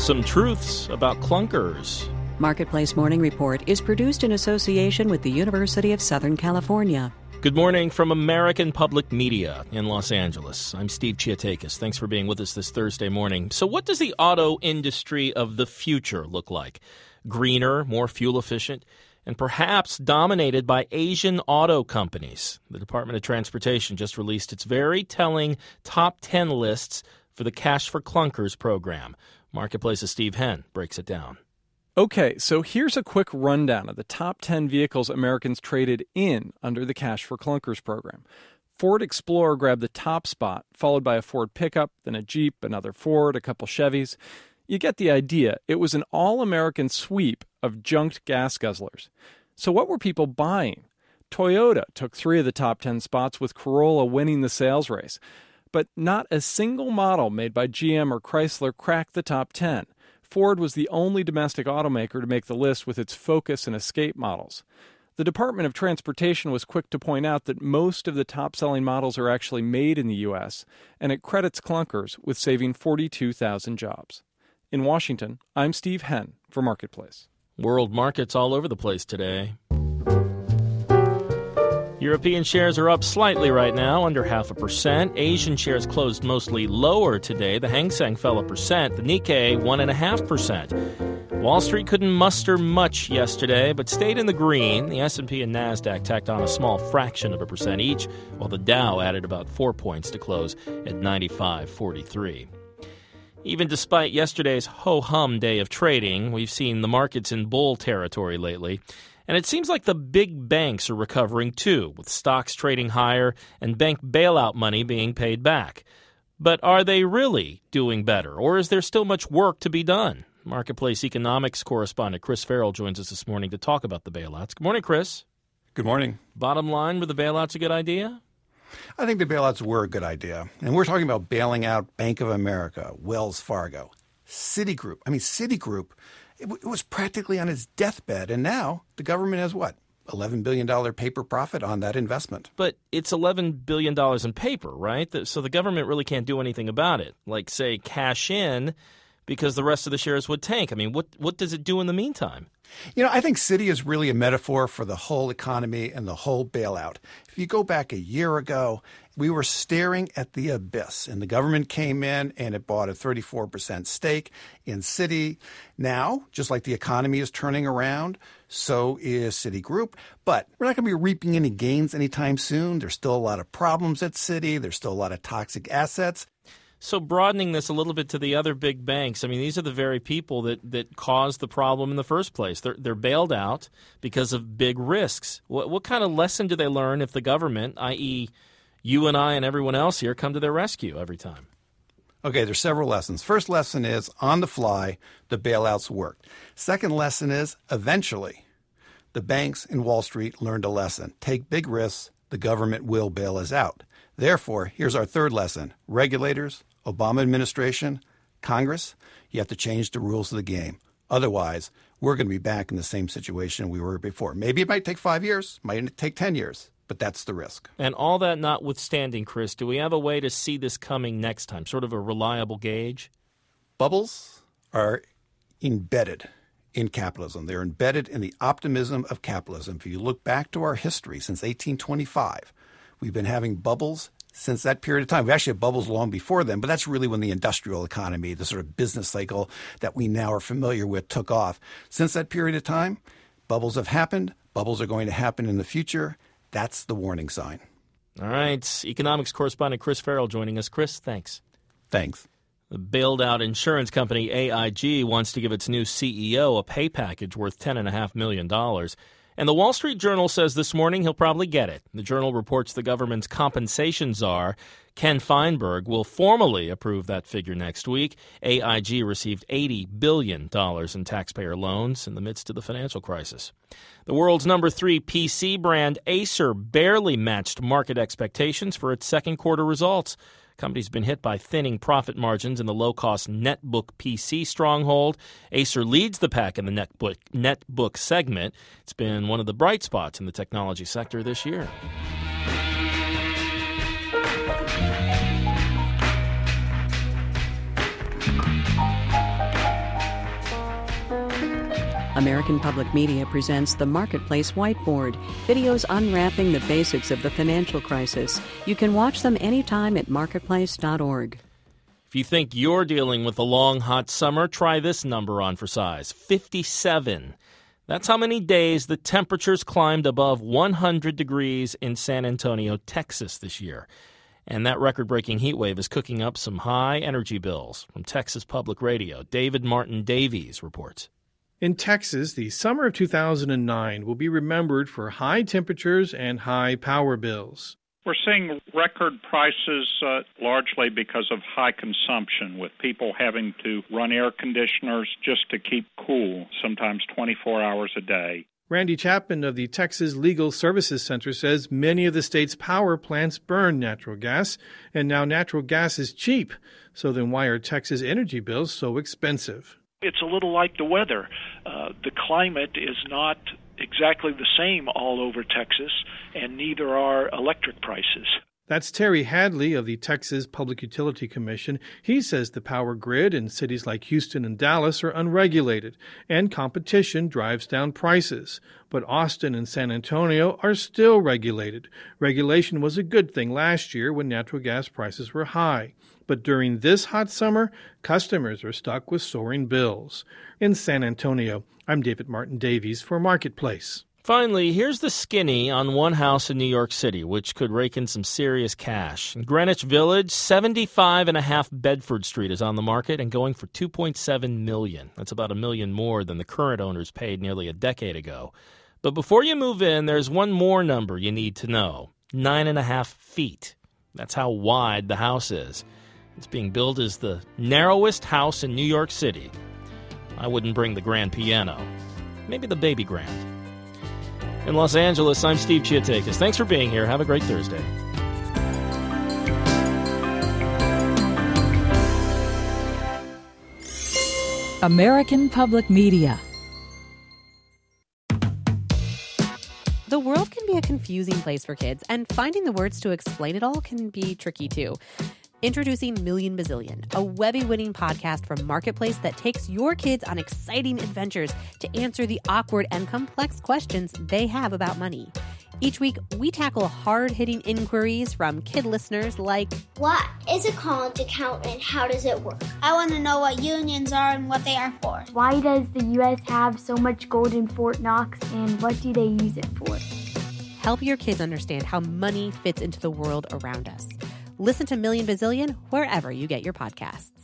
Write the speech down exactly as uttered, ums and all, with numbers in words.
Some truths about clunkers. Marketplace Morning Report is produced in association with the University of Southern California. Good morning from American Public Media in Los Angeles. I'm Steve Chiatakis. Thanks for being with us this Thursday morning. So what does the auto industry of the future look like? Greener, more fuel efficient, and perhaps dominated by Asian auto companies. The Department of Transportation just released its very telling top ten lists for the Cash for Clunkers program. Marketplace's Steve Henn breaks it down. Okay, so here's a quick rundown of the top ten vehicles Americans traded in under the Cash for Clunkers program. Ford Explorer grabbed the top spot, followed by a Ford pickup, then a Jeep, another Ford, a couple Chevys. You get the idea. It was an all-American sweep of junked gas guzzlers. So what were people buying? Toyota took three of the top ten spots, with Corolla winning the sales race. But not a single model made by G M or Chrysler cracked the top ten. Ford was the only domestic automaker to make the list with its Focus and Escape models. The Department of Transportation was quick to point out that most of the top-selling models are actually made in the U S, and it credits clunkers with saving forty-two thousand jobs. In Washington, I'm Steve Henn for Marketplace. World markets all over the place today. European shares are up slightly right now, under half a percent. Asian shares closed mostly lower today. The Hang Seng fell a percent. The Nikkei, one and a half percent. Wall Street couldn't muster much yesterday, but stayed in the green. The S and P and NASDAQ tacked on a small fraction of a percent each, while the Dow added about four points to close at ninety-five forty-three. Even despite yesterday's ho-hum day of trading, we've seen the markets in bull territory lately. And it seems like the big banks are recovering too, with stocks trading higher and bank bailout money being paid back. But are they really doing better, or is there still much work to be done? Marketplace economics correspondent Chris Farrell joins us this morning to talk about the bailouts. Good morning, Chris. Good morning. Bottom line, were the bailouts a good idea? I think the bailouts were a good idea. And we're talking about bailing out Bank of America, Wells Fargo, Citigroup. I mean, Citigroup, it, w- it was practically on its deathbed. And now the government has what? eleven billion dollars paper profit on that investment. But it's eleven billion dollars in paper, right? So the government really can't do anything about it. Like, say, cash in because the rest of the shares would tank. I mean, what what does it do in the meantime? You know, I think Citi is really a metaphor for the whole economy and the whole bailout. If you go back a year ago, we were staring at the abyss, and the government came in and it bought a thirty-four percent stake in Citi. Now, just like the economy is turning around, so is Citigroup. But we're not going to be reaping any gains anytime soon. There's still a lot of problems at Citi. There's still a lot of toxic assets. So broadening this a little bit to the other big banks, I mean, these are the very people that, that caused the problem in the first place. They're, they're bailed out because of big risks. What, what kind of lesson do they learn if the government, that is you and I and everyone else here, come to their rescue every time? Okay, there's several lessons. First lesson is, on the fly, the bailouts worked. Second lesson is, eventually, the banks in Wall Street learned a lesson. Take big risks, the government will bail us out. Therefore, here's our third lesson. Regulators, Obama administration, Congress, you have to change the rules of the game. Otherwise, we're going to be back in the same situation we were before. Maybe it might take five years, might take ten years, but that's the risk. And all that notwithstanding, Chris, do we have a way to see this coming next time, sort of a reliable gauge? Bubbles are embedded in capitalism. They're embedded in the optimism of capitalism. If you look back to our history since eighteen twenty-five, we've been having bubbles since that period of time. We actually had bubbles long before then, but that's really when the industrial economy, the sort of business cycle that we now are familiar with, took off. Since that period of time, bubbles have happened. Bubbles are going to happen in the future. That's the warning sign. All right. Economics correspondent Chris Farrell joining us. Chris, thanks. Thanks. The bailed-out insurance company A I G wants to give its new C E O a pay package worth ten point five million dollars. And the Wall Street Journal says this morning he'll probably get it. The Journal reports the government's compensation czar, Ken Feinberg, will formally approve that figure next week. A I G received eighty billion dollars in taxpayer loans in the midst of the financial crisis. The world's number three P C brand, Acer, barely matched market expectations for its second quarter results. The company's been hit by thinning profit margins in the low-cost netbook P C stronghold. Acer leads the pack in the netbook, netbook segment. It's been one of the bright spots in the technology sector this year. American Public Media presents The Marketplace Whiteboard, videos unwrapping the basics of the financial crisis. You can watch them anytime at marketplace dot org. If you think you're dealing with a long, hot summer, try this number on for size, fifty-seven. That's how many days the temperatures climbed above one hundred degrees in San Antonio, Texas this year. And that record-breaking heat wave is cooking up some high energy bills. From Texas Public Radio, David Martin Davies reports. In Texas, the summer of two thousand nine will be remembered for high temperatures and high power bills. We're seeing record prices uh, largely because of high consumption, with people having to run air conditioners just to keep cool, sometimes twenty-four hours a day. Randy Chapman of the Texas Legal Services Center says many of the state's power plants burn natural gas, and now natural gas is cheap. So then why are Texas energy bills so expensive? It's a little like the weather. Uh, the climate is not exactly the same all over Texas, and neither are electric prices. That's Terry Hadley of the Texas Public Utility Commission. He says the power grid in cities like Houston and Dallas are unregulated, and competition drives down prices. But Austin and San Antonio are still regulated. Regulation was a good thing last year when natural gas prices were high. But during this hot summer, customers are stuck with soaring bills. In San Antonio, I'm David Martin Davies for Marketplace. Finally, here's the skinny on one house in New York City, which could rake in some serious cash. In Greenwich Village, seventy-five and a half Bedford Street is on the market and going for two point seven million dollars. That's about a million more than the current owners paid nearly a decade ago. But before you move in, there's one more number you need to know. Nine and a half feet. That's how wide the house is. It's being billed as the narrowest house in New York City. I wouldn't bring the grand piano. Maybe the baby grand. In Los Angeles, I'm Steve Chiatakis. Thanks for being here. Have a great Thursday. American Public Media. The world can be a confusing place for kids, and finding the words to explain it all can be tricky too. Introducing Million Bazillion, a Webby-winning podcast from Marketplace that takes your kids on exciting adventures to answer the awkward and complex questions they have about money. Each week, we tackle hard-hitting inquiries from kid listeners like, what is a college account and how does it work? I want to know what unions are and what they are for. Why does the U S have so much gold in Fort Knox, and what do they use it for? Help your kids understand how money fits into the world around us. Listen to Million Bazillion wherever you get your podcasts.